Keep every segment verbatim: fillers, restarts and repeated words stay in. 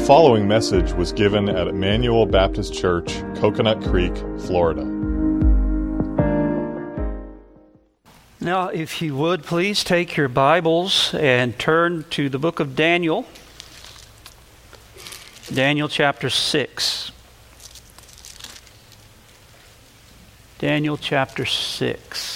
following message was given at Emmanuel Baptist Church, Coconut Creek, Florida. Now, if you would, please take your Bibles and turn to the book of Daniel. Daniel chapter six. Daniel chapter six.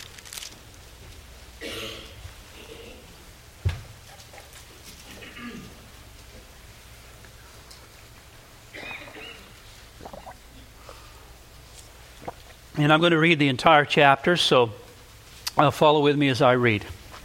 And I'm going to read the entire chapter, so uh, follow with me as I read.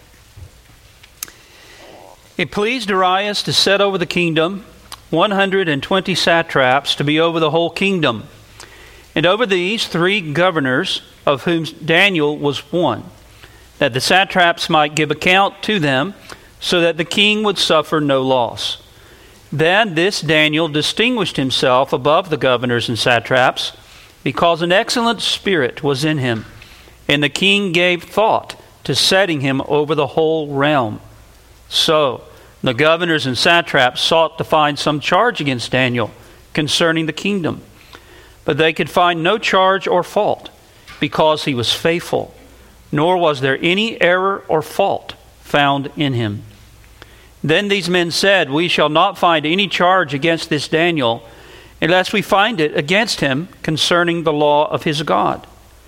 It pleased Darius to set over the kingdom one hundred twenty satraps to be over the whole kingdom, and over these three governors, of whom Daniel was one, that the satraps might give account to them, so that the king would suffer no loss. Then this Daniel distinguished himself above the governors and satraps, because an excellent spirit was in him, and the king gave thought to setting him over the whole realm. So the governors and satraps sought to find some charge against Daniel concerning the kingdom, but they could find no charge or fault, because he was faithful, nor was there any error or fault found in him. Then these men said, "We shall not find any charge against this Daniel, unless we find it against him concerning the law of his God."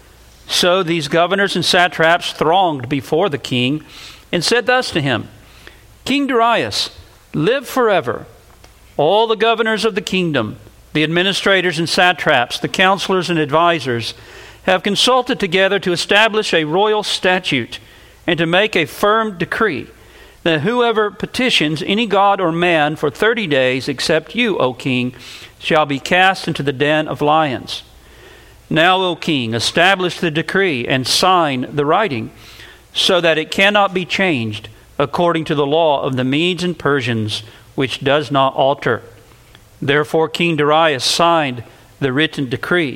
So these governors and satraps thronged before the king and said thus to him, "King Darius, live forever. All the governors of the kingdom, the administrators and satraps, the counselors and advisors, have consulted together to establish a royal statute and to make a firm decree that whoever petitions any god or man for thirty days, except you, O king, shall be cast into the den of lions. Now, O king, establish the decree and sign the writing, so that it cannot be changed, according to the law of the Medes and Persians, which does not alter." Therefore King Darius signed the written decree.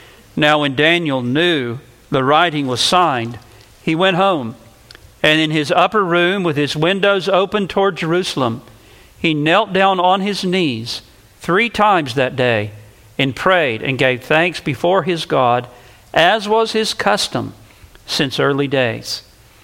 Now when Daniel knew the writing was signed, he went home, and in his upper room, with his windows open toward Jerusalem, he knelt down on his knees three times that day, and prayed and gave thanks before his God, as was his custom since early days.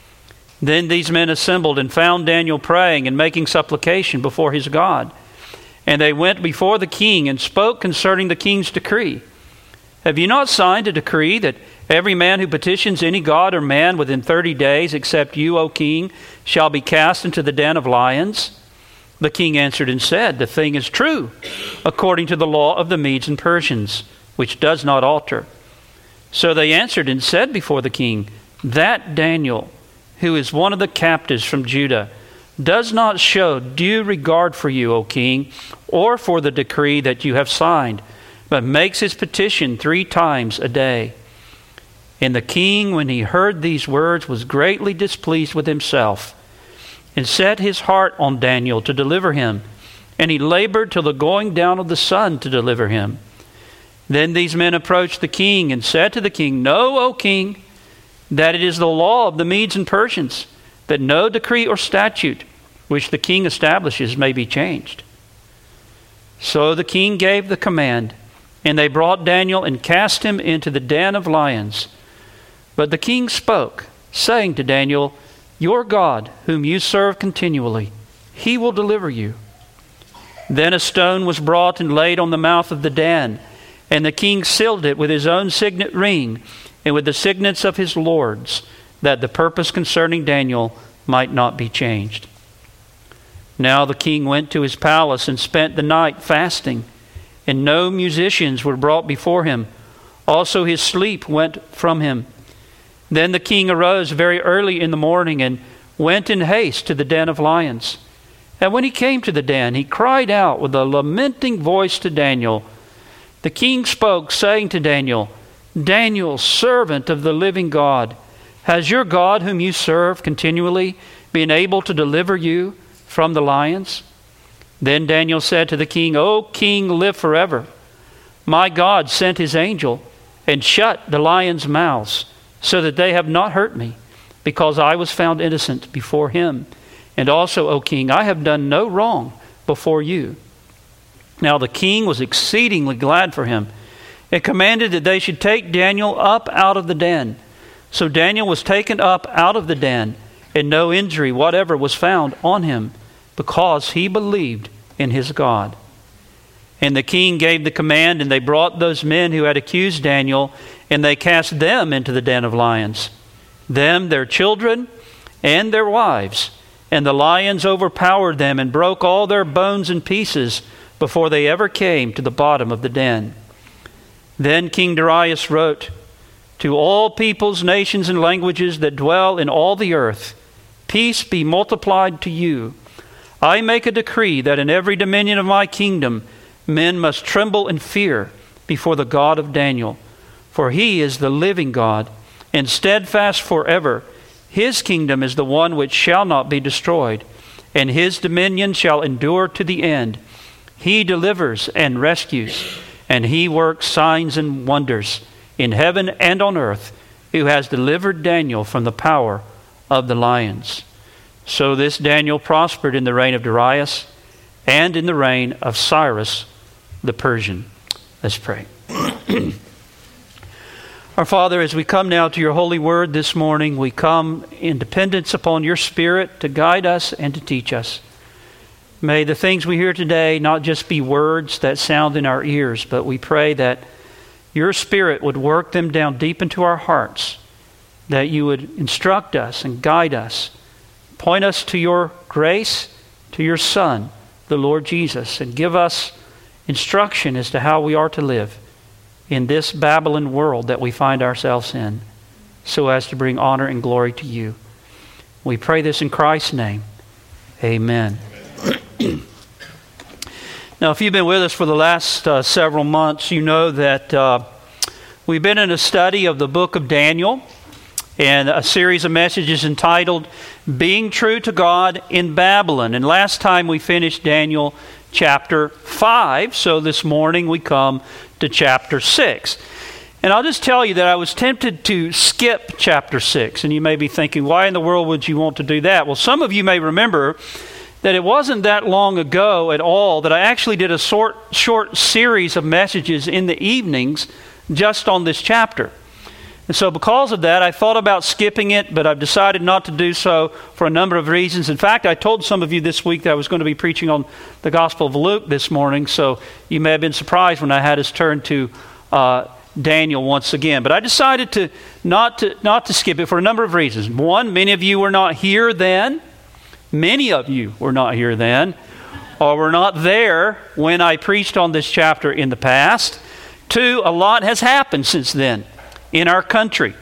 Then these men assembled and found Daniel praying and making supplication before his God. And they went before the king and spoke concerning the king's decree. "Have you not signed a decree that every man who petitions any god or man within thirty days, except you, O king, shall be cast into the den of lions?" The king answered and said, "The thing is true, according to the law of the Medes and Persians, which does not alter." So they answered and said before the king, "That Daniel, who is one of the captives from Judah, does not show due regard for you, O king, or for the decree that you have signed, but makes his petition three times a day." And the king, when he heard these words, was greatly displeased with himself, and set his heart on Daniel to deliver him. And he labored till the going down of the sun to deliver him. Then these men approached the king and said to the king, "Know, O king, that it is the law of the Medes and Persians, that no decree or statute which the king establishes may be changed." So the king gave the command, and they brought Daniel and cast him into the den of lions. But the king spoke, saying to Daniel, "Your God, whom you serve continually, he will deliver you." Then a stone was brought and laid on the mouth of the den, and the king sealed it with his own signet ring and with the signets of his lords, that the purpose concerning Daniel might not be changed. Now the king went to his palace and spent the night fasting, and no musicians were brought before him. Also his sleep went from him. Then the king arose very early in the morning and went in haste to the den of lions. And when he came to the den, he cried out with a lamenting voice to Daniel. The king spoke, saying to Daniel, "Daniel, servant of the living God, has your God, whom you serve continually, been able to deliver you from the lions?" Then Daniel said to the king, "O king, live forever. My God sent his angel and shut the lions' mouths, so that they have not hurt me, because I was found innocent before him. And also, O king, I have done no wrong before you." Now the king was exceedingly glad for him, and commanded that they should take Daniel up out of the den. So Daniel was taken up out of the den, and no injury whatever was found on him, because he believed in his God. And the king gave the command, and they brought those men who had accused Daniel, and they cast them into the den of lions, them, their children, and their wives. And the lions overpowered them and broke all their bones in pieces before they ever came to the bottom of the den. Then King Darius wrote, "To all peoples, nations, and languages that dwell in all the earth, peace be multiplied to you. I make a decree that in every dominion of my kingdom men must tremble and fear before the God of Daniel, for he is the living God, and steadfast forever. His kingdom is the one which shall not be destroyed, and his dominion shall endure to the end. He delivers and rescues, and he works signs and wonders in heaven and on earth, who has delivered Daniel from the power of the lions." So this Daniel prospered in the reign of Darius and in the reign of Cyrus the Persian. Let's pray. Our Father, as we come now to your holy word this morning, we come in dependence upon your Spirit to guide us and to teach us. May the things we hear today not just be words that sound in our ears, but we pray that your Spirit would work them down deep into our hearts, that you would instruct us and guide us, point us to your grace, to your Son, the Lord Jesus, and give us instruction as to how we are to live in this Babylon world that we find ourselves in, so as to bring honor and glory to you. We pray this in Christ's name. Amen. Now, if you've been with us for the last uh, several months, you know that uh, we've been in a study of the book of Daniel and a series of messages entitled Being True to God in Babylon. And last time we finished Daniel chapter five, so this morning we come to chapter six. And I'll just tell you that I was tempted to skip chapter six. And you may be thinking, why in the world would you want to do that? Well, some of you may remember that it wasn't that long ago at all that I actually did a short, short series of messages in the evenings just on this chapter. And so because of that, I thought about skipping it, but I've decided not to do so for a number of reasons. In fact, I told some of you this week that I was going to be preaching on the Gospel of Luke this morning, so you may have been surprised when I had us turn to uh, Daniel once again. But I decided to not to not to skip it for a number of reasons. One, many of you were not here then. Many of you were not here then, or were not there when I preached on this chapter in the past. Two, a lot has happened since then in our country.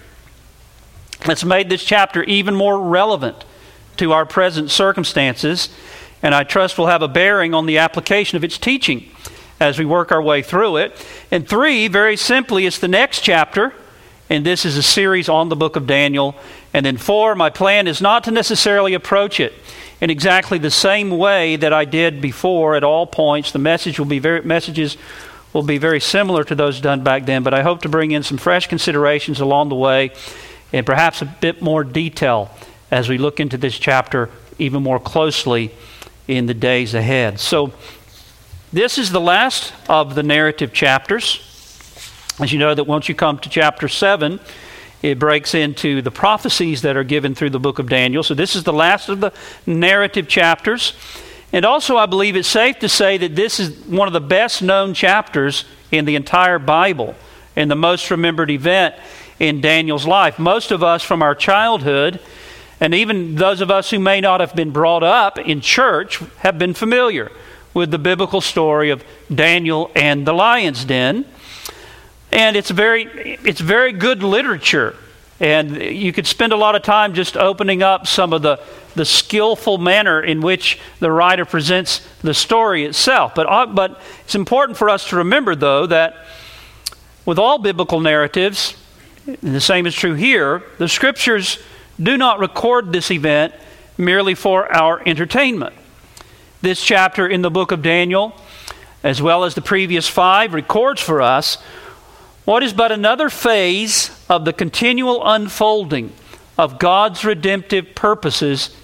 It's made this chapter even more relevant to our present circumstances, and I trust will have a bearing on the application of its teaching as we work our way through it. And three, very simply, it's the next chapter, and this is a series on the book of Daniel. And then four, my plan is not to necessarily approach it in exactly the same way that I did before at all points. The message will be very messages will be very similar to those done back then, but I hope to bring in some fresh considerations along the way and perhaps a bit more detail as we look into this chapter even more closely in the days ahead. So this is the last of the narrative chapters. As you know, that once you come to chapter seven, it breaks into the prophecies that are given through the book of Daniel. So this is the last of the narrative chapters. And also, I believe it's safe to say that this is one of the best known chapters in the entire Bible and the most remembered event in Daniel's life. Most of us from our childhood, and even those of us who may not have been brought up in church, have been familiar with the biblical story of Daniel and the lion's den. And it's very, it's very good literature. And you could spend a lot of time just opening up some of the, the skillful manner in which the writer presents the story itself. But, uh, but it's important for us to remember, though, that with all biblical narratives, and the same is true here, the Scriptures do not record this event merely for our entertainment. This chapter in the book of Daniel, as well as the previous five, records for us what is but another phase of the continual unfolding of God's redemptive purposes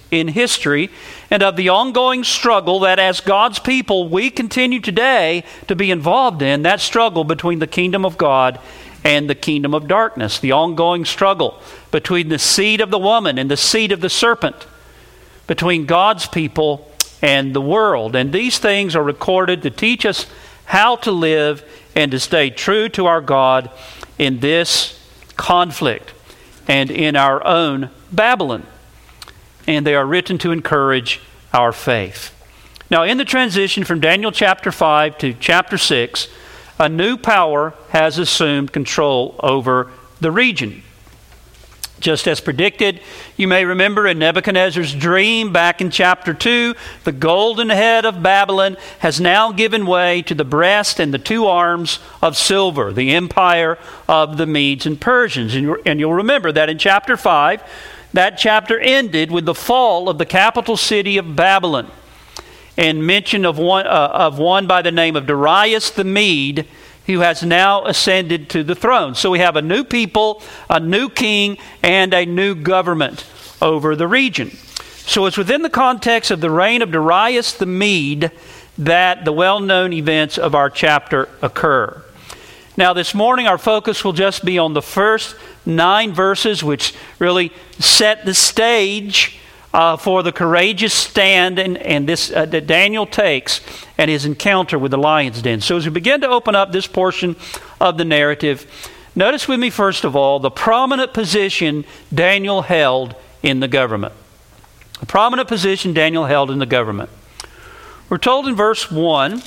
in history and of the ongoing struggle that as God's people we continue today to be involved in, that struggle between the kingdom of God and the kingdom of darkness, the ongoing struggle between the seed of the woman and the seed of the serpent, between God's people and the world. And these things are recorded to teach us how to live and to stay true to our God in this conflict and in our own Babylon. And they are written to encourage our faith. Now, in the transition from Daniel chapter five to chapter six, a new power has assumed control over the region. Just as predicted, you may remember in Nebuchadnezzar's dream back in chapter two, the golden head of Babylon has now given way to the breast and the two arms of silver, the empire of the Medes and Persians. And you'll remember that in chapter five, that chapter ended with the fall of the capital city of Babylon and mention of one, uh, of one by the name of Darius the Mede, who has now ascended to the throne. So we have a new people, a new king, and a new government over the region. So it's within the context of the reign of Darius the Mede that the well-known events of our chapter occur. Now this morning our focus will just be on the first nine verses, which really set the stage uh, for the courageous stand and, and this uh, that Daniel takes and his encounter with the lion's den. So as we begin to open up this portion of the narrative, notice with me first of all the prominent position Daniel held in the government. The prominent position Daniel held in the government. We're told in verse one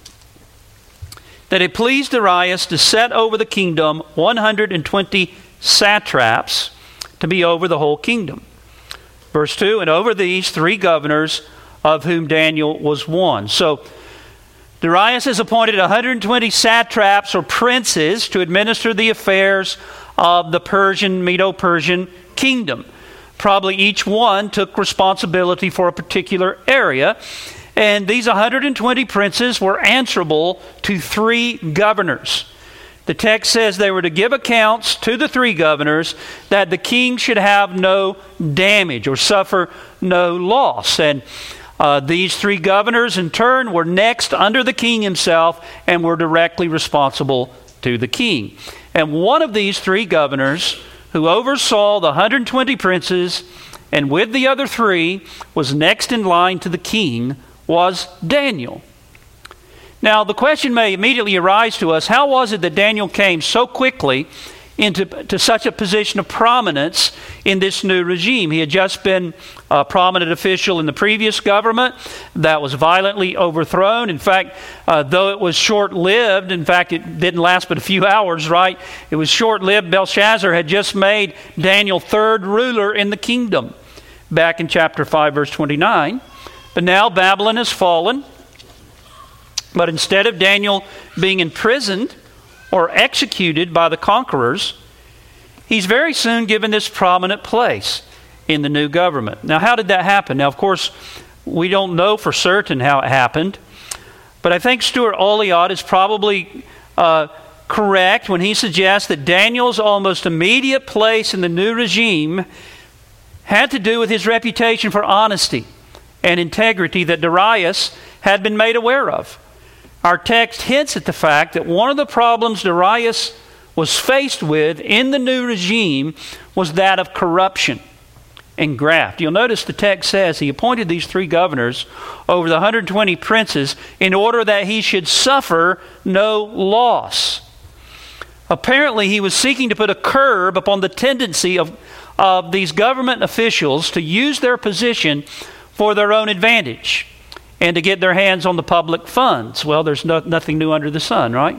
that it pleased Darius to set over the kingdom one hundred twenty satraps to be over the whole kingdom. Verse two, and over these three governors, of whom Daniel was one. So Darius has appointed one hundred twenty satraps or princes to administer the affairs of the Persian, Medo-Persian kingdom. Probably each one took responsibility for a particular area. And these one hundred twenty princes were answerable to three governors. The text says they were to give accounts to the three governors that the king should have no damage or suffer no loss. And uh, these three governors in turn were next under the king himself and were directly responsible to the king. And one of these three governors who oversaw the one hundred twenty princes and with the other three was next in line to the king was Daniel. Now, the question may immediately arise to us, how was it that Daniel came so quickly into to such a position of prominence in this new regime? He had just been a prominent official in the previous government that was violently overthrown. In fact, uh, though it was short-lived, in fact, it didn't last but a few hours, right? It was short-lived. Belshazzar had just made Daniel third ruler in the kingdom back in chapter five, verse twenty-nine. But now Babylon has fallen. But instead of Daniel being imprisoned or executed by the conquerors, he's very soon given this prominent place in the new government. Now, how did that happen? Now, of course, we don't know for certain how it happened. But I think Stuart Olyott is probably uh, correct when he suggests that Daniel's almost immediate place in the new regime had to do with his reputation for honesty and integrity that Darius had been made aware of. Our text hints at the fact that one of the problems Darius was faced with in the new regime was that of corruption and graft. You'll notice the text says he appointed these three governors over the one hundred twenty princes in order that he should suffer no loss. Apparently, he was seeking to put a curb upon the tendency of, of these government officials to use their position for their own advantage and to get their hands on the public funds. Well, there's no, nothing new under the sun, right?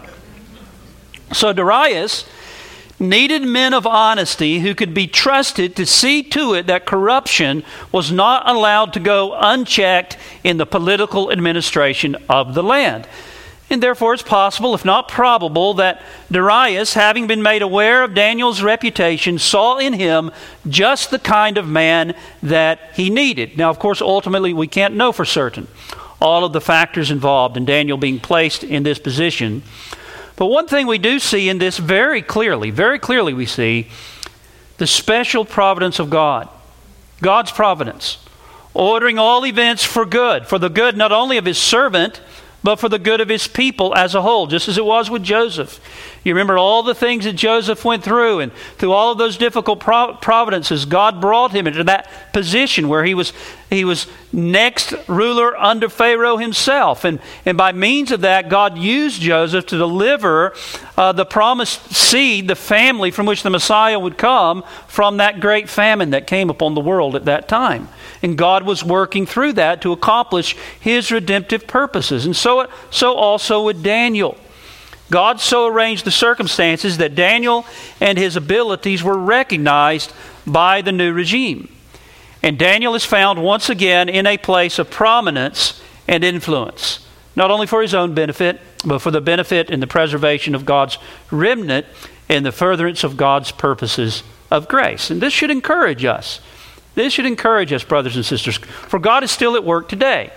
So Darius needed men of honesty who could be trusted to see to it that corruption was not allowed to go unchecked in the political administration of the land. And therefore it's possible, if not probable, that Darius, having been made aware of Daniel's reputation, saw in him just the kind of man that he needed. Now, of course, ultimately we can't know for certain all of the factors involved in Daniel being placed in this position. But one thing we do see in this very clearly, very clearly we see the special providence of God. God's providence. ordering all events for good, for the good not only of his servant, but for the good of his people as a whole, just as it was with Joseph. You remember all the things that Joseph went through, and through all of those difficult providences, God brought him into that position where he was he was next ruler under Pharaoh himself. And, and by means of that, God used Joseph to deliver uh, the promised seed, the family from which the Messiah would come, from that great famine that came upon the world at that time. And God was working through that to accomplish his redemptive purposes. And so, so also with Daniel. God so arranged the circumstances that Daniel and his abilities were recognized by the new regime. And Daniel is found once again in a place of prominence and influence, not only for his own benefit, but for the benefit and the preservation of God's remnant and the furtherance of God's purposes of grace. And this should encourage us. This should encourage us, brothers and sisters, for God is still at work today.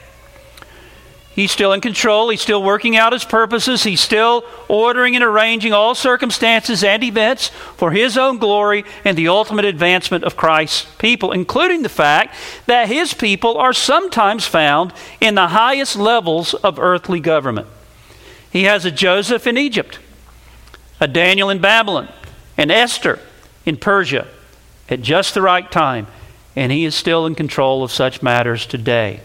He's still in control. He's still working out his purposes. He's still ordering and arranging all circumstances and events for his own glory and the ultimate advancement of Christ's people, including the fact that his people are sometimes found in the highest levels of earthly government. He has a Joseph in Egypt, a Daniel in Babylon, and Esther in Persia at just the right time, and he is still in control of such matters today.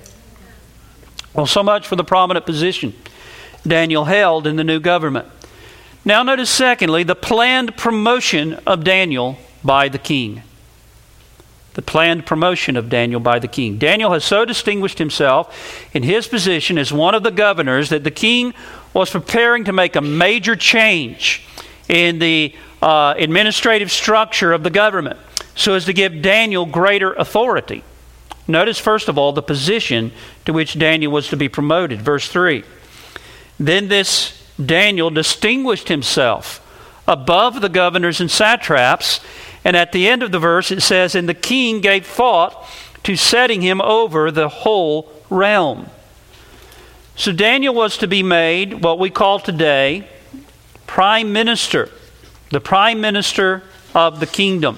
Well, so much for the prominent position Daniel held in the new government. Now notice secondly, the planned promotion of Daniel by the king. The planned promotion of Daniel by the king. Daniel has so distinguished himself in his position as one of the governors that the king was preparing to make a major change in the uh, administrative structure of the government so as to give Daniel greater authority. Notice, first of all, the position to which Daniel was to be promoted. Verse three. Then this Daniel distinguished himself above the governors and satraps. And at the end of the verse it says, and the king gave thought to setting him over the whole realm. So Daniel was to be made what we call today prime minister. The prime minister of the kingdom.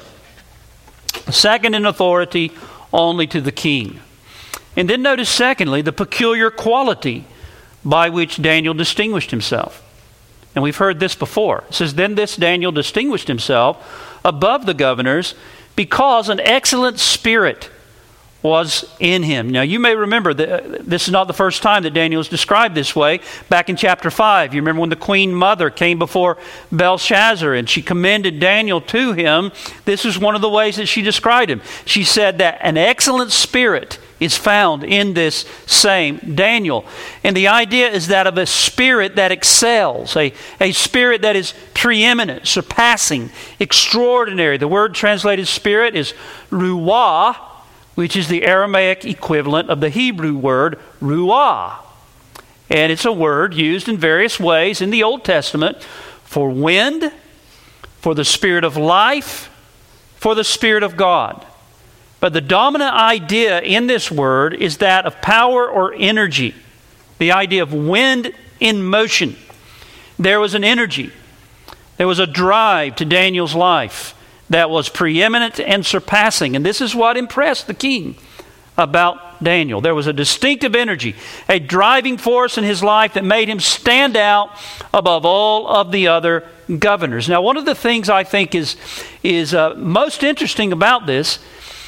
Second in authority only to the king. And then notice secondly the peculiar quality by which Daniel distinguished himself. And we've heard this before. It says, then this Daniel distinguished himself above the governors because an excellent spirit was in him. Now you may remember that this is not the first time that Daniel is described this way. Back in chapter five, you remember when the queen mother came before Belshazzar and she commended Daniel to him. This is one of the ways that she described him. She said that an excellent spirit is found in this same Daniel. And the idea is that of a spirit that excels, a, a spirit that is preeminent, surpassing, extraordinary. The word translated spirit is ruah, which is the Aramaic equivalent of the Hebrew word ruah. And it's a word used in various ways in the Old Testament for wind, for the spirit of life, for the Spirit of God. But the dominant idea in this word is that of power or energy, the idea of wind in motion. There was an energy, there was a drive to Daniel's life that was preeminent and surpassing. And this is what impressed the king about Daniel. There was a distinctive energy, a driving force in his life that made him stand out above all of the other governors. Now, one of the things I think is, is uh, most interesting about this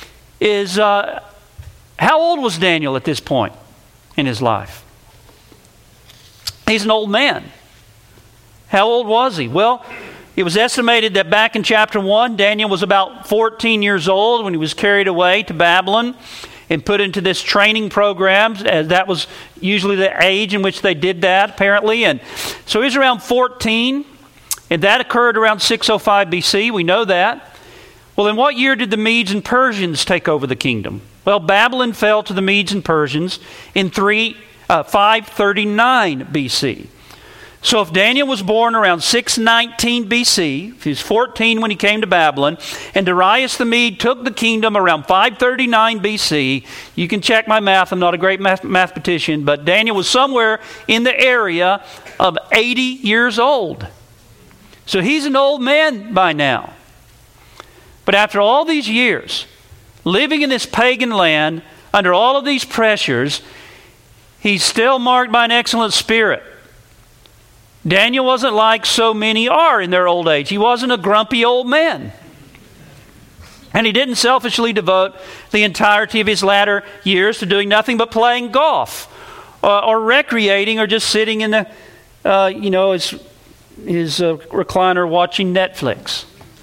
is uh, how old was Daniel at this point in his life? He's an old man. How old was he? Well, it was estimated that back in chapter one, Daniel was about fourteen years old when he was carried away to Babylon and put into this training program. That was usually the age in which they did that, apparently. And so he was around fourteen, and that occurred around six oh five B C. We know that. Well, in what year did the Medes and Persians take over the kingdom? Well, Babylon fell to the Medes and Persians in three, uh, five thirty-nine B C. So if Daniel was born around six nineteen B C, he was fourteen when he came to Babylon, and Darius the Mede took the kingdom around five thirty-nine B C, you can check my math, I'm not a great math- mathematician, but Daniel was somewhere in the area of eighty years old. So he's an old man by now. But after all these years, living in this pagan land, under all of these pressures, he's still marked by an excellent spirit. Daniel wasn't like so many are in their old age. He wasn't a grumpy old man. And he didn't selfishly devote the entirety of his latter years to doing nothing but playing golf or, or recreating or just sitting in the, uh, you know, his, his uh, recliner watching Netflix.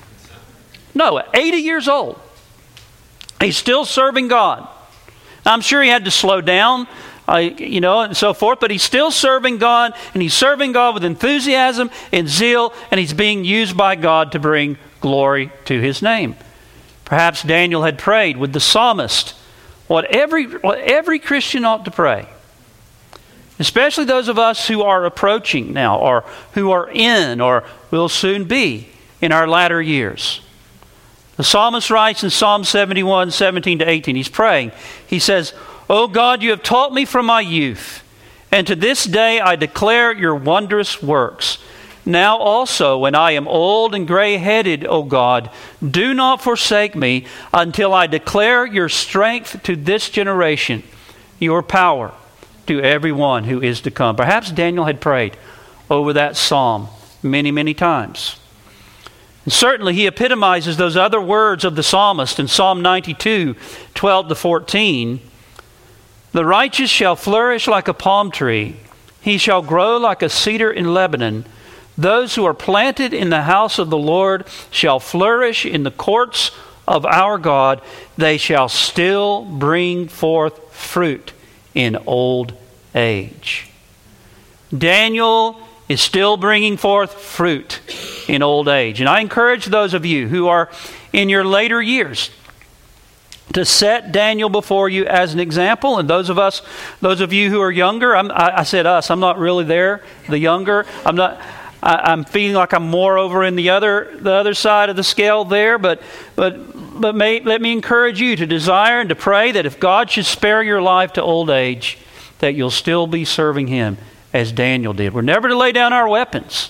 No, at eighty years old, he's still serving God. I'm sure he had to slow down, uh, you know, and so forth, but he's still serving God, and he's serving God with enthusiasm and zeal, and he's being used by God to bring glory to his name. Perhaps Daniel had prayed with the psalmist what every, what every Christian ought to pray, especially those of us who are approaching now, or who are in, or will soon be in our latter years. The psalmist writes in Psalm seventy-one, seventeen to eighteen, he's praying. He says, "O God, you have taught me from my youth, and to this day I declare your wondrous works. Now also, when I am old and gray-headed, O God, do not forsake me until I declare your strength to this generation, your power to everyone who is to come." Perhaps Daniel had prayed over that psalm many, many times. And certainly he epitomizes those other words of the psalmist in Psalm ninety-two, twelve to fourteen. "The righteous shall flourish like a palm tree. He shall grow like a cedar in Lebanon. Those who are planted in the house of the Lord shall flourish in the courts of our God. They shall still bring forth fruit in old age." Daniel is still bringing forth fruit in old age. And I encourage those of you who are in your later years to set Daniel before you as an example. And those of us, those of you who are younger, I'm, I, I said us, I'm not really there, the younger. I'm not... I, I'm feeling like I'm more over in the other the other side of the scale there, but but but may, let me encourage you to desire and to pray that if God should spare your life to old age, that you'll still be serving Him as Daniel did. We're never to lay down our weapons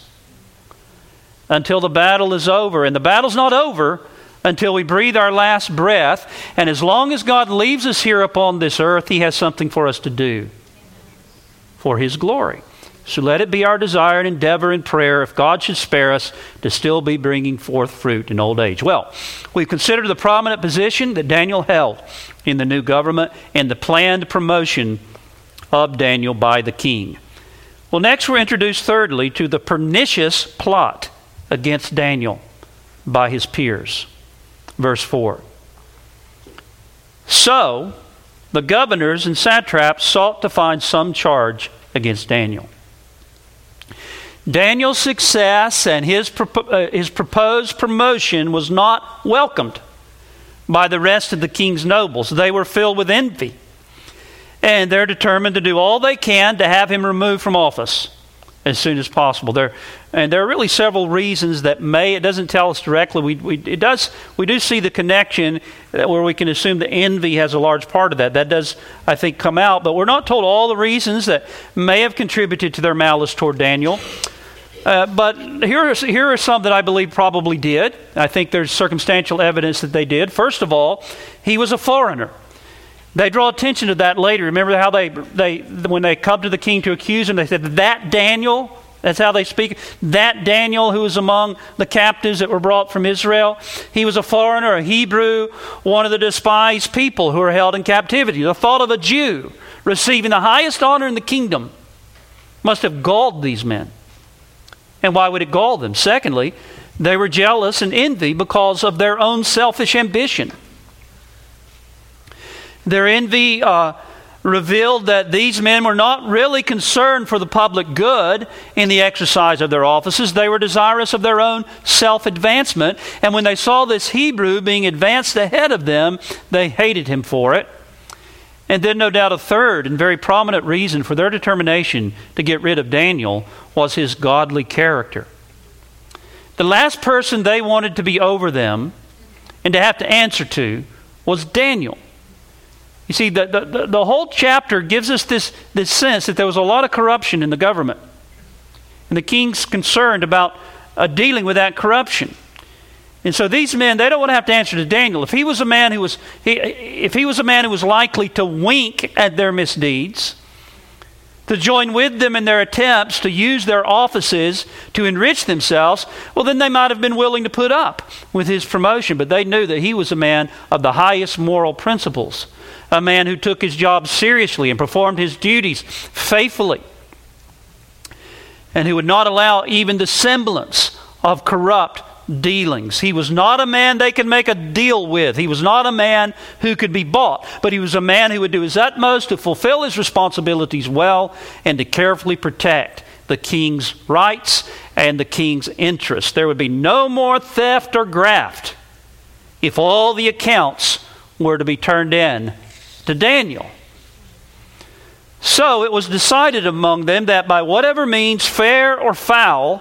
until the battle is over, and the battle's not over until we breathe our last breath. And as long as God leaves us here upon this earth, He has something for us to do for His glory. So let it be our desire and endeavor and prayer, if God should spare us, to still be bringing forth fruit in old age. Well, we've considered the prominent position that Daniel held in the new government and the planned promotion of Daniel by the king. Well, next we're introduced thirdly to the pernicious plot against Daniel by his peers. Verse four. "So the governors and satraps sought to find some charge against Daniel. Daniel's success and his, uh, his proposed promotion was not welcomed by the rest of the king's nobles. They were filled with envy, and they're determined to do all they can to have him removed from office as soon as possible. There, and there are really several reasons that may, it doesn't tell us directly, we, we, it does, we do see the connection where we can assume the envy has a large part of that. That does, I think, come out, but we're not told all the reasons that may have contributed to their malice toward Daniel. Uh, but here are, here are some that I believe probably did. I think there's circumstantial evidence that they did. First of all, he was a foreigner. They draw attention to that later. Remember how they, they when they come to the king to accuse him, they said, "That Daniel," that's how they speak, "that Daniel who was among the captives that were brought from Israel, he was a foreigner, a Hebrew, one of the despised people who are held in captivity." The thought of a Jew receiving the highest honor in the kingdom must have galled these men. And why would it gall them? Secondly, they were jealous and envy because of their own selfish ambition. Their envy uh, revealed that these men were not really concerned for the public good in the exercise of their offices. They were desirous of their own self-advancement. And when they saw this Hebrew being advanced ahead of them, they hated him for it. And then no doubt a third and very prominent reason for their determination to get rid of Daniel was his godly character. The last person they wanted to be over them and to have to answer to was Daniel. You see, the, the, the whole chapter gives us this, this sense that there was a lot of corruption in the government. And the king's concerned about uh, dealing with that corruption. And so these men, they don't want to have to answer to Daniel. If he was a man who was, he, if he was a man who was likely to wink at their misdeeds, to join with them in their attempts to use their offices to enrich themselves, well, then they might have been willing to put up with his promotion. But they knew that he was a man of the highest moral principles, a man who took his job seriously and performed his duties faithfully, and who would not allow even the semblance of corrupt dealings. He was not a man they could make a deal with. He was not a man who could be bought, but he was a man who would do his utmost to fulfill his responsibilities well and to carefully protect the king's rights and the king's interests. There would be no more theft or graft if all the accounts were to be turned in to Daniel. So it was decided among them that by whatever means, fair or foul,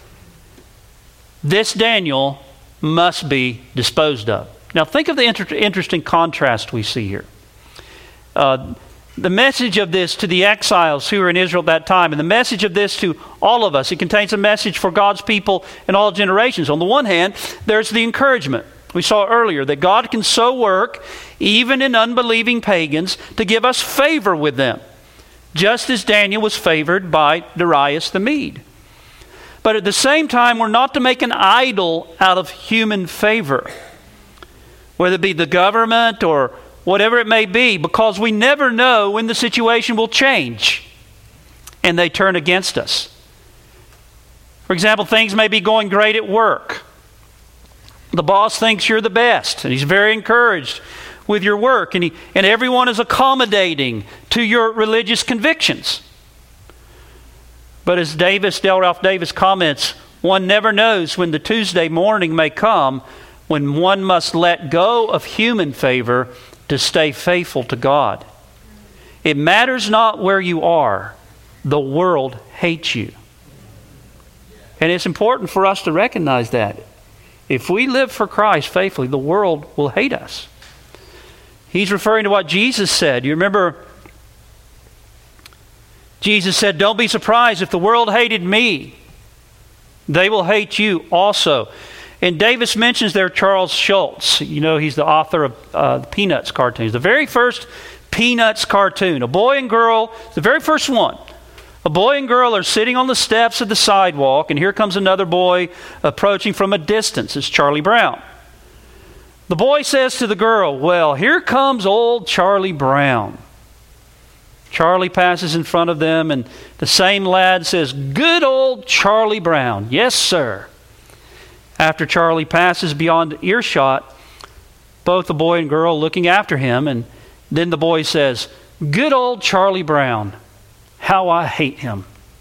this Daniel must be disposed of. Now think of the inter- interesting contrast we see here. Uh, the message of this to the exiles who were in Israel at that time, and the message of this to all of us, it contains a message for God's people in all generations. On the one hand, there's the encouragement. We saw earlier that God can so work, even in unbelieving pagans, to give us favor with them, just as Daniel was favored by Darius the Mede. But at the same time, we're not to make an idol out of human favor, whether it be the government or whatever it may be, because we never know when the situation will change and they turn against us. For example, things may be going great at work. The boss thinks you're the best, and he's very encouraged with your work, and, he, and everyone is accommodating to your religious convictions. But as Davis, Dale Ralph Davis comments, one never knows when the Tuesday morning may come when one must let go of human favor to stay faithful to God. It matters not where you are, the world hates you. And it's important for us to recognize that. If we live for Christ faithfully, the world will hate us. He's referring to what Jesus said. You remember Jesus said, "Don't be surprised if the world hated me. They will hate you also." And Davis mentions there Charles Schulz. You know, he's the author of uh, the Peanuts cartoons. The very first Peanuts cartoon, a boy and girl, the very first one. A boy and girl are sitting on the steps of the sidewalk, and here comes another boy approaching from a distance. It's Charlie Brown. The boy says to the girl, "Well, here comes old Charlie Brown." Charlie passes in front of them, and the same lad says, "Good old Charlie Brown." "Yes, sir." After Charlie passes beyond earshot, both the boy and girl looking after him, and then the boy says, "Good old Charlie Brown. How I hate him."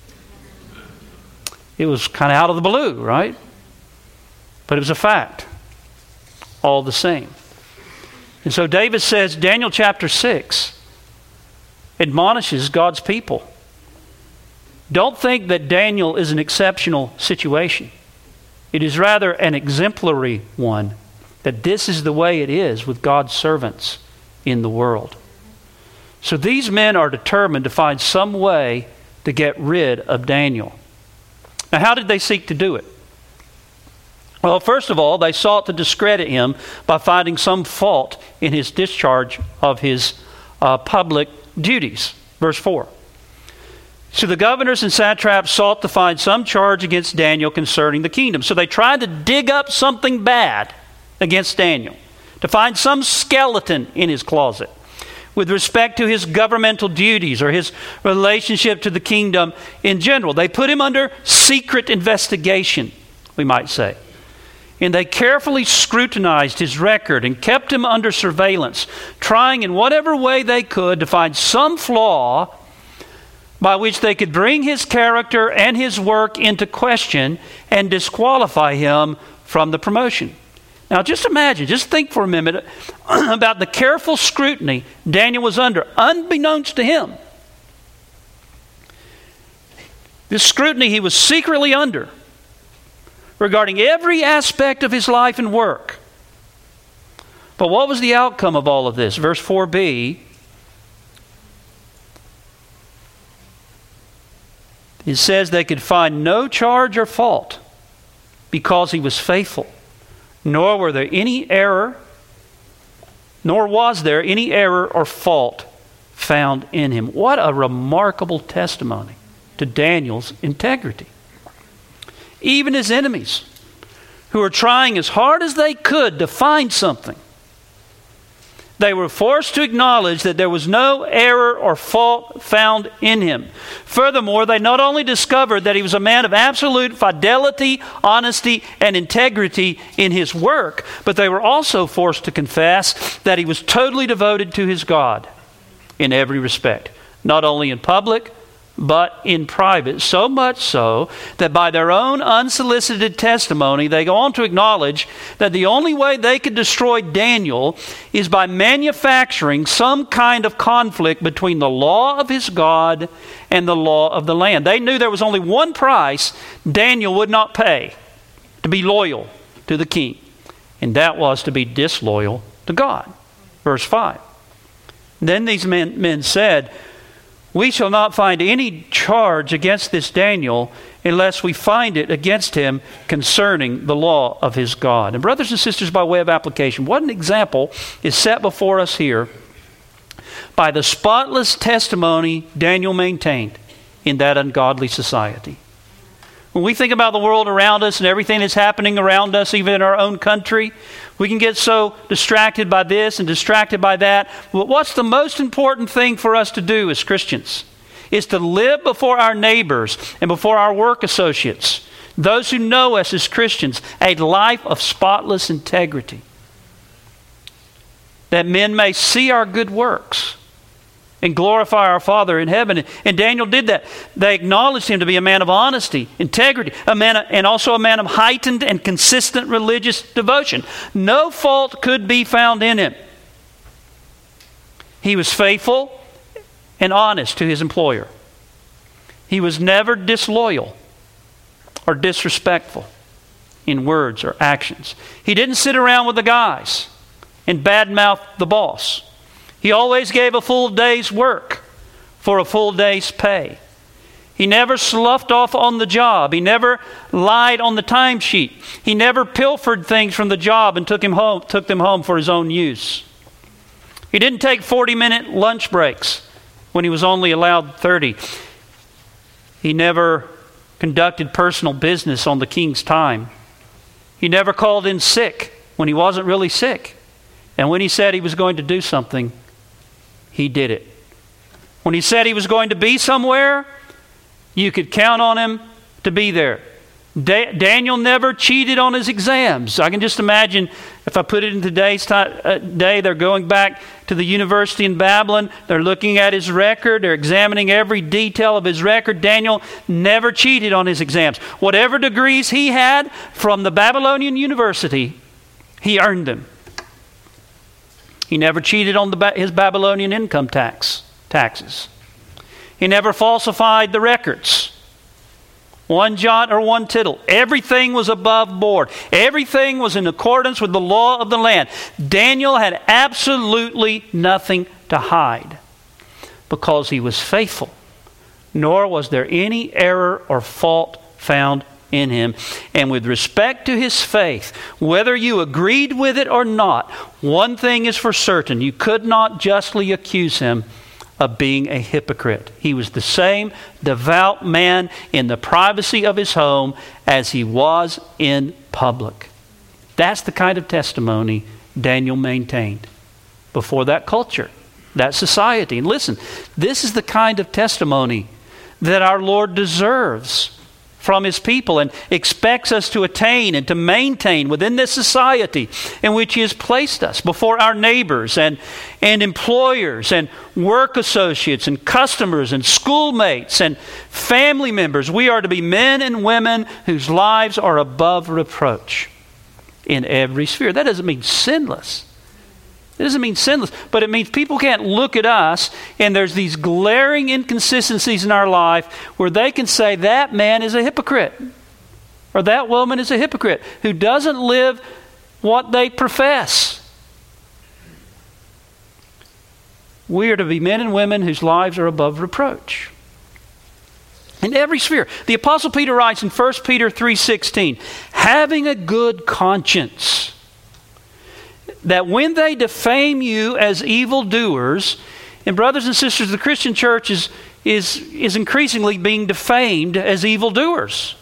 It was kind of out of the blue, right? But it was a fact, all the same. And so David says, Daniel chapter six admonishes God's people. Don't think that Daniel is an exceptional situation. It is rather an exemplary one, that this is the way it is with God's servants in the world. So these men are determined to find some way to get rid of Daniel. Now, how did they seek to do it? Well, first of all, they sought to discredit him by finding some fault in his discharge of his uh, public duties. Verse four. So the governors and satraps sought to find some charge against Daniel concerning the kingdom. So they tried to dig up something bad against Daniel, to find some skeleton in his closet with respect to his governmental duties or his relationship to the kingdom in general. They put him under secret investigation, we might say. And they carefully scrutinized his record and kept him under surveillance, trying in whatever way they could to find some flaw by which they could bring his character and his work into question and disqualify him from the promotion. Now just imagine, just think for a minute about the careful scrutiny Daniel was under, unbeknownst to him. This scrutiny he was secretly under regarding every aspect of his life and work. But what was the outcome of all of this? Verse four b, it says they could find no charge or fault because he was faithful, nor were there any error, nor was there any error or fault found in him. What a remarkable testimony to Daniel's integrity. Even his enemies, who were trying as hard as they could to find something, they were forced to acknowledge that there was no error or fault found in him. Furthermore, they not only discovered that he was a man of absolute fidelity, honesty, and integrity in his work, but they were also forced to confess that he was totally devoted to his God in every respect, not only in public, but in private. So much so that by their own unsolicited testimony, they go on to acknowledge that the only way they could destroy Daniel is by manufacturing some kind of conflict between the law of his God and the law of the land. They knew there was only one price Daniel would not pay to be loyal to the king, and that was to be disloyal to God. Verse five. Then these men, men said, "We shall not find any charge against this Daniel unless we find it against him concerning the law of his God." And brothers and sisters, by way of application, what an example is set before us here by the spotless testimony Daniel maintained in that ungodly society. When we think about the world around us and everything that's happening around us, even in our own country, we can get so distracted by this and distracted by that. But what's the most important thing for us to do as Christians? Is to live before our neighbors and before our work associates, those who know us as Christians, a life of spotless integrity, that men may see our good works and glorify our Father in heaven. And Daniel did that. They acknowledged him to be a man of honesty, integrity, a man of, and also a man of heightened and consistent religious devotion. No fault could be found in him. He was faithful and honest to his employer. He was never disloyal or disrespectful in words or actions. He didn't sit around with the guys and badmouth the boss. He always gave a full day's work for a full day's pay. He never sloughed off on the job. He never lied on the timesheet. He never pilfered things from the job and took him home, took them home for his own use. He didn't take forty-minute lunch breaks when he was only allowed thirty. He never conducted personal business on the king's time. He never called in sick when he wasn't really sick. And when he said he was going to do something, he did it. When he said he was going to be somewhere, you could count on him to be there. Da- Daniel never cheated on his exams. I can just imagine, if I put it in today's time, uh, day, they're going back to the university in Babylon. They're looking at his record. They're examining every detail of his record. Daniel never cheated on his exams. Whatever degrees he had from the Babylonian university, he earned them. He never cheated on the, his Babylonian income tax taxes. He never falsified the records. One jot or one tittle. Everything was above board. Everything was in accordance with the law of the land. Daniel had absolutely nothing to hide because he was faithful. Nor was there any error or fault found in him. And with respect to his faith, whether you agreed with it or not, one thing is for certain: you could not justly accuse him of being a hypocrite. He was the same devout man in the privacy of his home as he was in public. That's the kind of testimony Daniel maintained before that culture, that society. And listen, this is the kind of testimony that our Lord deserves from his people and expects us to attain and to maintain within this society in which he has placed us, before our neighbors and, and employers and work associates and customers and schoolmates and family members. We are to be men and women whose lives are above reproach in every sphere. That doesn't mean sinless. It doesn't mean sinless, but it means people can't look at us and there's these glaring inconsistencies in our life where they can say that man is a hypocrite or that woman is a hypocrite who doesn't live what they profess. We are to be men and women whose lives are above reproach in every sphere. The Apostle Peter writes in First Peter three sixteen, having a good conscience that when they defame you as evildoers, and brothers and sisters, the Christian church is, is, is increasingly being defamed as evildoers.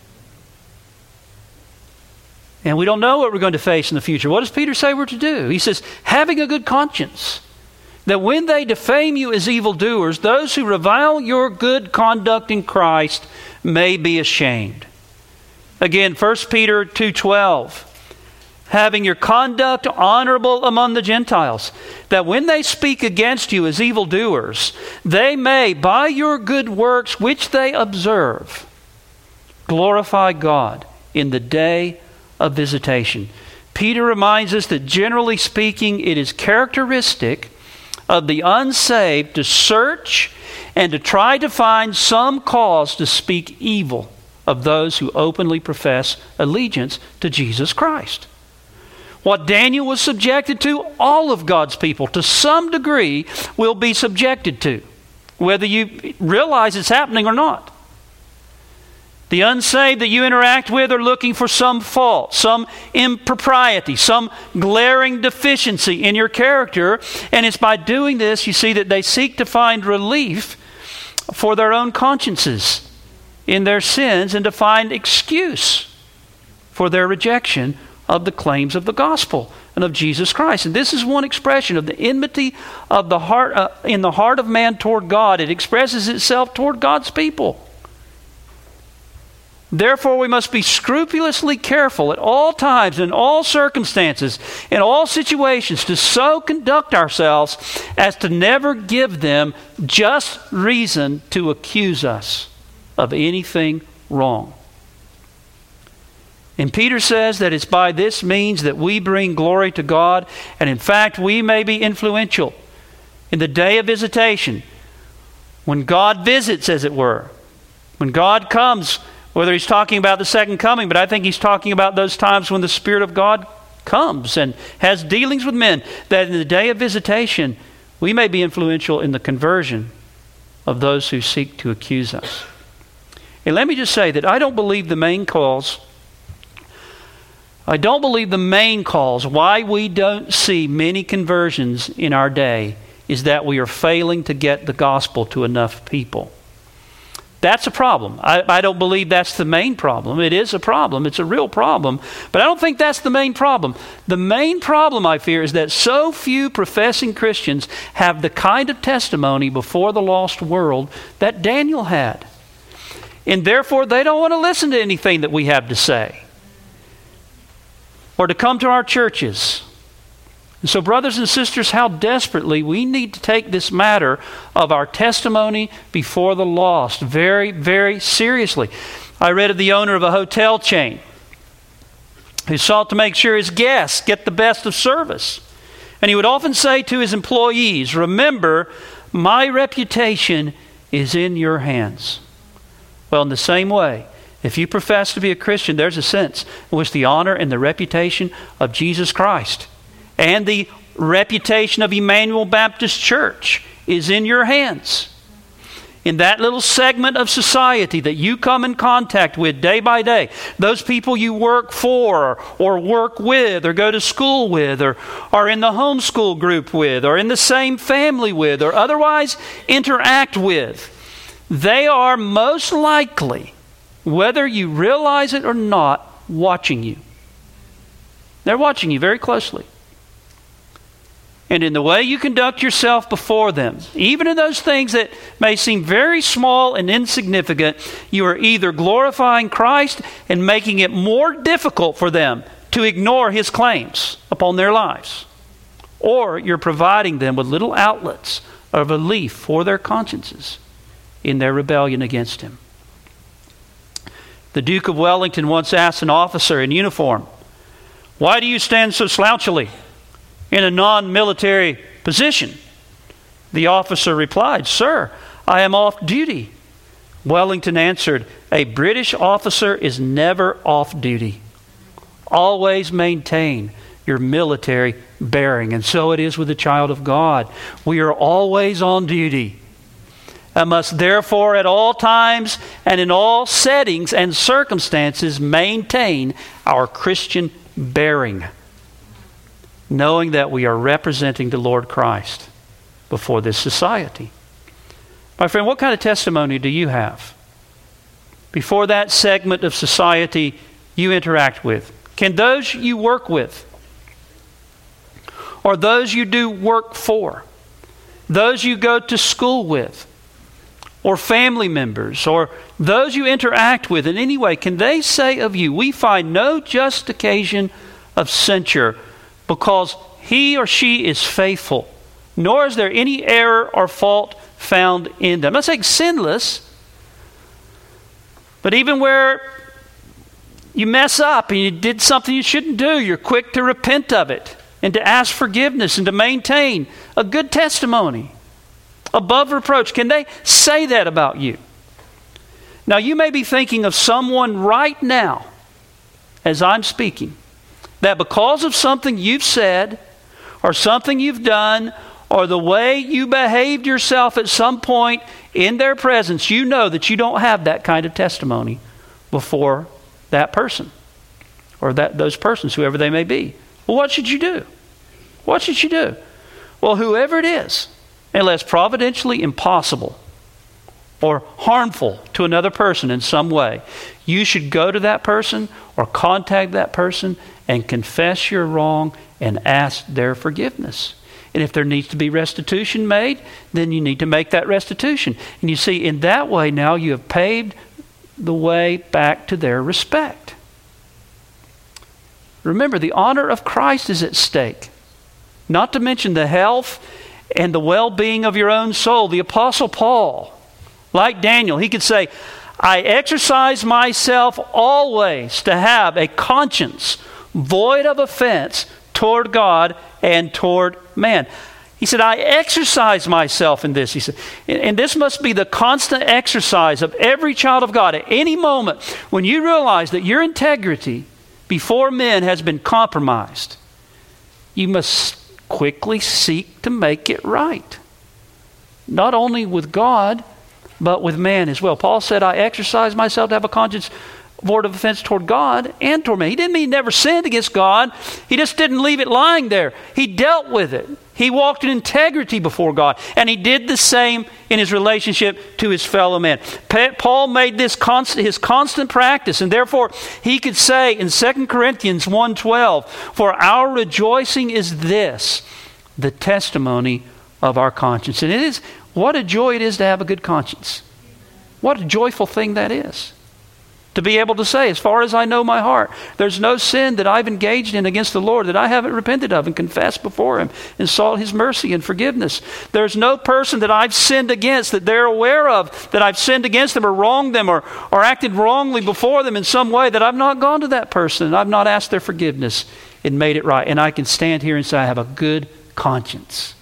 And we don't know what we're going to face in the future. What does Peter say we're to do? He says, having a good conscience, that when they defame you as evildoers, those who revile your good conduct in Christ may be ashamed. Again, First Peter two twelve, having your conduct honorable among the Gentiles, that when they speak against you as evildoers, they may, by your good works which they observe, glorify God in the day of visitation. Peter reminds us that generally speaking, it is characteristic of the unsaved to search and to try to find some cause to speak evil of those who openly profess allegiance to Jesus Christ. What Daniel was subjected to, all of God's people, to some degree, will be subjected to, whether you realize it's happening or not. The unsaved that you interact with are looking for some fault, some impropriety, some glaring deficiency in your character. And it's by doing this, you see, that they seek to find relief for their own consciences in their sins and to find excuse for their rejection of the claims of the gospel and of Jesus Christ. And this is one expression of the enmity of the heart uh, in the heart of man toward God. It expresses itself toward God's people. Therefore, we must be scrupulously careful at all times, in all circumstances, in all situations, to so conduct ourselves as to never give them just reason to accuse us of anything wrong. And Peter says that it's by this means that we bring glory to God, and in fact, we may be influential in the day of visitation, when God visits, as it were, when God comes. Whether he's talking about the second coming, but I think he's talking about those times when the Spirit of God comes and has dealings with men, that in the day of visitation, we may be influential in the conversion of those who seek to accuse us. And let me just say that I don't believe the main cause, I don't believe the main cause why we don't see many conversions in our day is that we are failing to get the gospel to enough people. That's a problem. I, I don't believe that's the main problem. It is a problem. It's a real problem. But I don't think that's the main problem. The main problem, I fear, is that so few professing Christians have the kind of testimony before the lost world that Daniel had. And therefore, they don't want to listen to anything that we have to say or to come to our churches. And so, brothers and sisters, how desperately we need to take this matter of our testimony before the lost very, very seriously. I read of the owner of a hotel chain who sought to make sure his guests get the best of service. And he would often say to his employees, "Remember, my reputation is in your hands." Well, in the same way, if you profess to be a Christian, there's a sense in which the honor and the reputation of Jesus Christ and the reputation of Emmanuel Baptist Church is in your hands. In that little segment of society that you come in contact with day by day, those people you work for or work with or go to school with or are in the homeschool group with or in the same family with or otherwise interact with, they are most likely, whether you realize it or not, watching you. They're watching you very closely. And in the way you conduct yourself before them, even in those things that may seem very small and insignificant, you are either glorifying Christ and making it more difficult for them to ignore His claims upon their lives, or you're providing them with little outlets of relief for their consciences in their rebellion against Him. The Duke of Wellington once asked an officer in uniform, "Why do you stand so slouchily in a non-military position?" The officer replied, "Sir, I am off duty." Wellington answered, "A British officer is never off duty. Always maintain your military bearing." And so it is with the child of God. We are always on duty, and must therefore at all times and in all settings and circumstances maintain our Christian bearing. knowing that we are representing the Lord Christ before this society. My friend, what kind of testimony do you have before that segment of society you interact with? Can those you work with, or those you do work for, those you go to school with, or family members, or those you interact with in any way, can they say of you, we find no just occasion of censure because he or she is faithful, nor is there any error or fault found in them? I'm not saying sinless, but even where you mess up and you did something you shouldn't do, you're quick to repent of it and to ask forgiveness and to maintain a good testimony above reproach. Can they say that about you? Now, you may be thinking of someone right now as I'm speaking, that because of something you've said or something you've done or the way you behaved yourself at some point in their presence, you know that you don't have that kind of testimony before that person or that those persons, whoever they may be. Well, what should you do? What should you do? Well, whoever it is, unless providentially impossible or harmful to another person in some way, you should go to that person or contact that person and confess your wrong and ask their forgiveness. And if there needs to be restitution made, then you need to make that restitution. And you see, in that way now you have paved the way back to their respect. Remember, the honor of Christ is at stake. Not to mention the health and the well-being of your own soul. The Apostle Paul, like Daniel, he could say, I exercise myself always to have a conscience void of offense toward God and toward man. He said, I exercise myself in this. He said, and this must be the constant exercise of every child of God. At any moment, when you realize that your integrity before men has been compromised, you must quickly seek to make it right. Not only with God, but with man as well. Paul said, I exercise myself to have a conscience void of offense toward God and toward man. He didn't mean he never sinned against God. He just didn't leave it lying there. He dealt with it. He walked in integrity before God. And he did the same in his relationship to his fellow man. Paul made this constant, his constant practice. And therefore, he could say in Second Corinthians one twelve, for our rejoicing is this, the testimony of our conscience. And it is, what a joy it is to have a good conscience. What a joyful thing that is. To be able to say, as far as I know my heart, there's no sin that I've engaged in against the Lord that I haven't repented of and confessed before Him and sought His mercy and forgiveness. There's no person that I've sinned against that they're aware of, that I've sinned against them or wronged them or, or acted wrongly before them in some way, that I've not gone to that person and I've not asked their forgiveness and made it right. And I can stand here and say I have a good conscience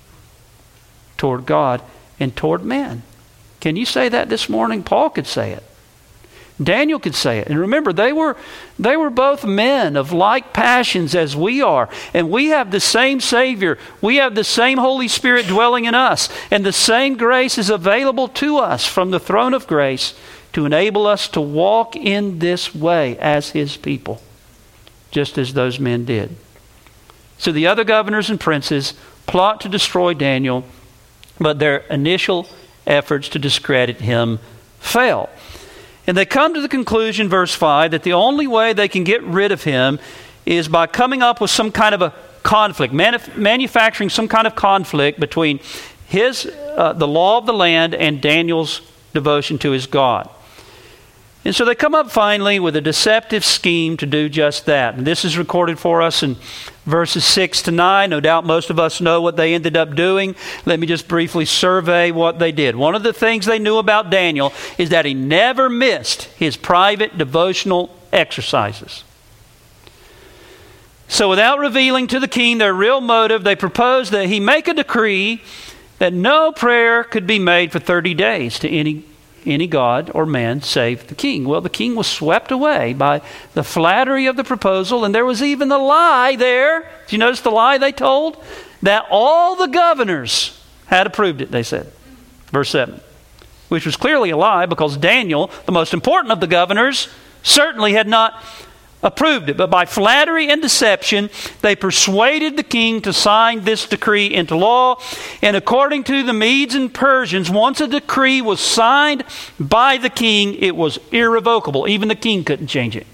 toward God and toward men. Can you say that this morning? Paul could say it. Daniel could say it. And remember, they were they were both men of like passions as we are. And we have the same Savior. We have the same Holy Spirit dwelling in us. And the same grace is available to us from the throne of grace to enable us to walk in this way as His people, just as those men did. So the other governors and princes plot to destroy Daniel, but their initial efforts to discredit him fail. And they come to the conclusion, verse five, that the only way they can get rid of him is by coming up with some kind of a conflict, manuf- manufacturing some kind of conflict between his, uh, the law of the land and Daniel's devotion to his God. And so they come up finally with a deceptive scheme to do just that. And this is recorded for us in verses six to nine. No doubt most of us know what they ended up doing. Let me just briefly survey what they did. One of the things they knew about Daniel is that he never missed his private devotional exercises. So without revealing to the king their real motive, they proposed that he make a decree that no prayer could be made for thirty days to any any god or man save the king. Well, the king was swept away by the flattery of the proposal, and there was even the lie there. Did you notice the lie they told? That all the governors had approved it, they said. Verse seven. Which was clearly a lie, because Daniel, the most important of the governors, certainly had not approved it. But by flattery and deception, they persuaded the king to sign this decree into law. And according to the Medes and Persians, once a decree was signed by the king, it was irrevocable. Even the king couldn't change it.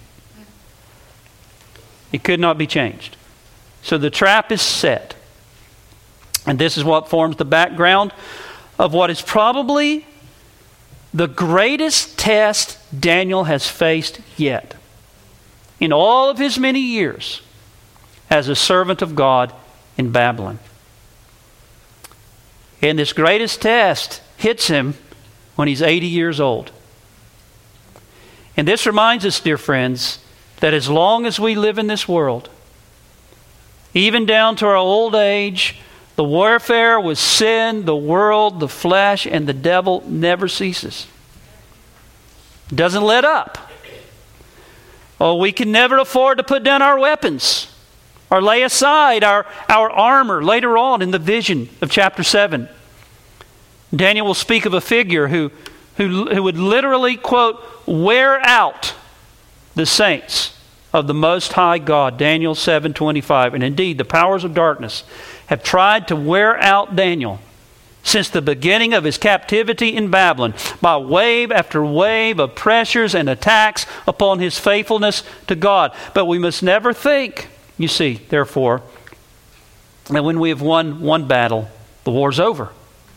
It could not be changed. So the trap is set. And this is what forms the background of what is probably the greatest test Daniel has faced yet in all of his many years as a servant of God in Babylon. And this greatest test hits him when he's eighty years old. And this reminds us, dear friends, that as long as we live in this world, even down to our old age, the warfare with sin, the world, the flesh, and the devil never ceases. Doesn't let up. Oh, we can never afford to put down our weapons or lay aside our, our armor. Later on in the vision of chapter seven, Daniel will speak of a figure who, who, who would literally, quote, wear out the saints of the Most High God. Daniel seven twenty-five. And indeed, the powers of darkness have tried to wear out Daniel since the beginning of his captivity in Babylon by wave after wave of pressures and attacks upon his faithfulness to God. But we must never think, you see, therefore, that when we have won one battle, the war's over.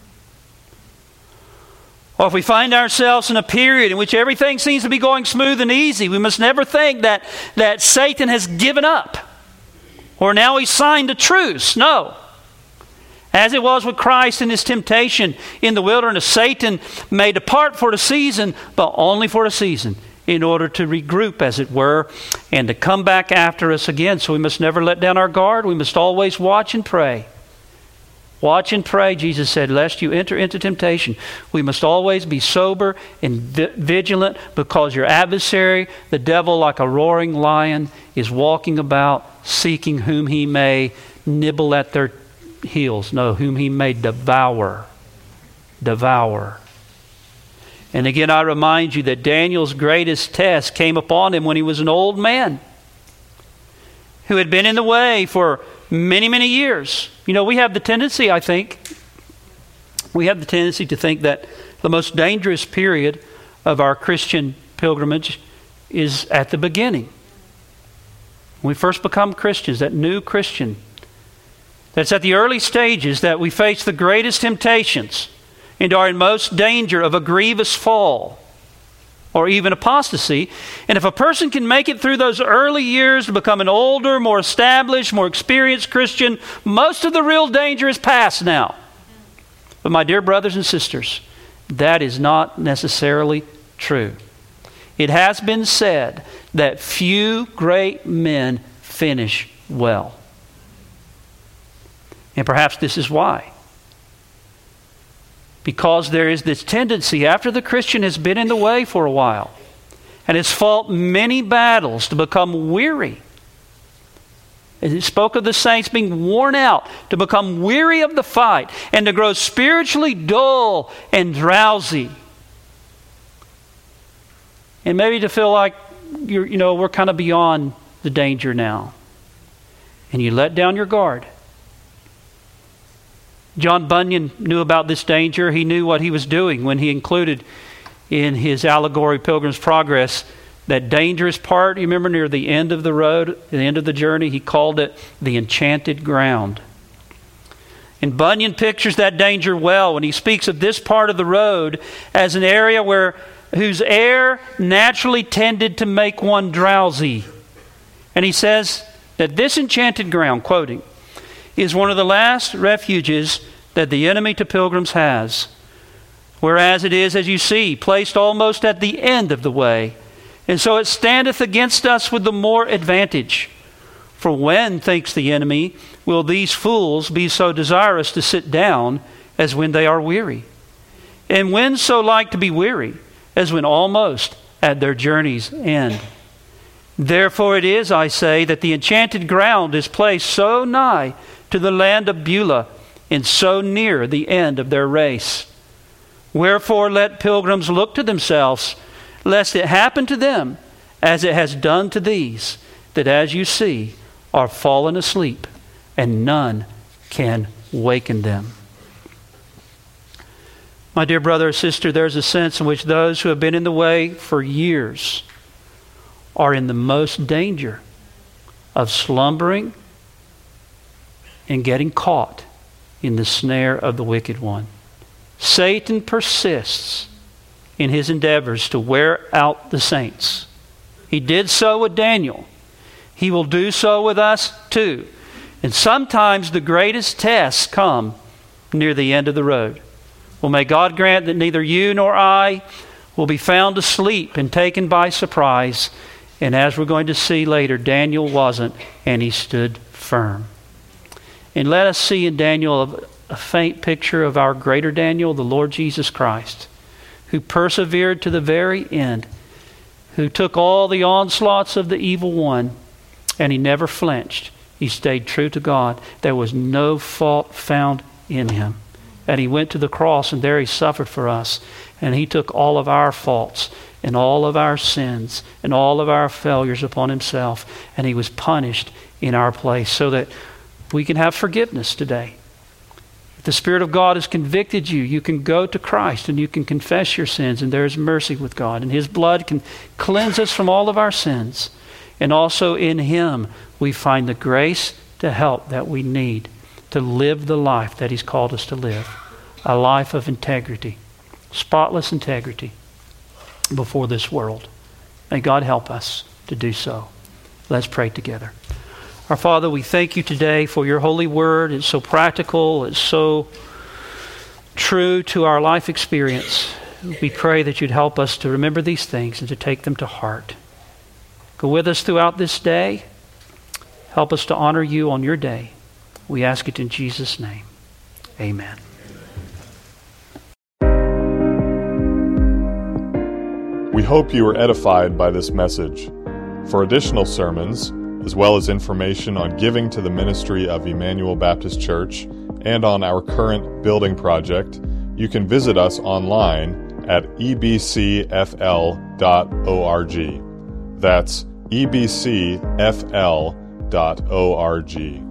Or if we find ourselves in a period in which everything seems to be going smooth and easy, we must never think that, that Satan has given up or now he's signed a truce. No. As it was with Christ in his temptation in the wilderness, Satan may depart for a season, but only for a season, in order to regroup, as it were, and to come back after us again. So we must never let down our guard. We must always watch and pray. Watch and pray, Jesus said, lest you enter into temptation. We must always be sober and vi- vigilant, because your adversary, the devil, like a roaring lion, is walking about seeking whom he may nibble at their heels. No, whom he may devour. Devour. And again, I remind you that Daniel's greatest test came upon him when he was an old man who had been in the way for many, many years. You know, we have the tendency, I think, we have the tendency to think that the most dangerous period of our Christian pilgrimage is at the beginning. When we first become Christians, that new Christian, that's at the early stages that we face the greatest temptations and are in most danger of a grievous fall or even apostasy. And if a person can make it through those early years to become an older, more established, more experienced Christian, most of the real danger is past now. But my dear brothers and sisters, that is not necessarily true. It has been said that few great men finish well. And perhaps this is why. Because there is this tendency, after the Christian has been in the way for a while and has fought many battles, to become weary. It spoke of the saints being worn out, to become weary of the fight and to grow spiritually dull and drowsy. And maybe to feel like, you're, you know, we're kind of beyond the danger now. And you let down your guard. John Bunyan knew about this danger. He knew what he was doing when he included in his allegory Pilgrim's Progress that dangerous part. You remember near the end of the road, the end of the journey, he called it the enchanted ground. And Bunyan pictures that danger well when he speaks of this part of the road as an area where whose air naturally tended to make one drowsy. And he says that this enchanted ground, quoting, is one of the last refuges that the enemy to pilgrims has. Whereas it is, as you see, placed almost at the end of the way. And so it standeth against us with the more advantage. For when, thinks the enemy, will these fools be so desirous to sit down as when they are weary? And when so like to be weary as when almost at their journey's end? Therefore it is, I say, that the enchanted ground is placed so nigh to the land of Beulah, and so near the end of their race. Wherefore let pilgrims look to themselves, lest it happen to them, as it has done to these, that as you see, are fallen asleep, and none can waken them. My dear brother or sister, there's a sense in which those who have been in the way for years are in the most danger of slumbering and getting caught in the snare of the wicked one. Satan persists in his endeavors to wear out the saints. He did so with Daniel. He will do so with us too. And sometimes the greatest tests come near the end of the road. Well, may God grant that neither you nor I will be found asleep and taken by surprise. And as we're going to see later, Daniel wasn't, and he stood firm. And let us see in Daniel a, a faint picture of our greater Daniel, the Lord Jesus Christ, who persevered to the very end, who took all the onslaughts of the evil one, and he never flinched. He stayed true to God. There was no fault found in him. And he went to the cross, and there he suffered for us. And he took all of our faults and all of our sins and all of our failures upon himself. And he was punished in our place so that we can have forgiveness today. If the Spirit of God has convicted you, you can go to Christ and you can confess your sins, and there is mercy with God. And his blood can cleanse us from all of our sins. And also in him we find the grace to help that we need to live the life that he's called us to live. A life of integrity, spotless integrity before this world. May God help us to do so. Let's pray together. Our Father, we thank you today for your holy word. It's so practical. It's so true to our life experience. We pray that you'd help us to remember these things and to take them to heart. Go with us throughout this day. Help us to honor you on your day. We ask it in Jesus' name. Amen. We hope you were edified by this message. For additional sermons, as well as information on giving to the ministry of Emmanuel Baptist Church and on our current building project, you can visit us online at e b c f l dot org. That's e b c f l dot org.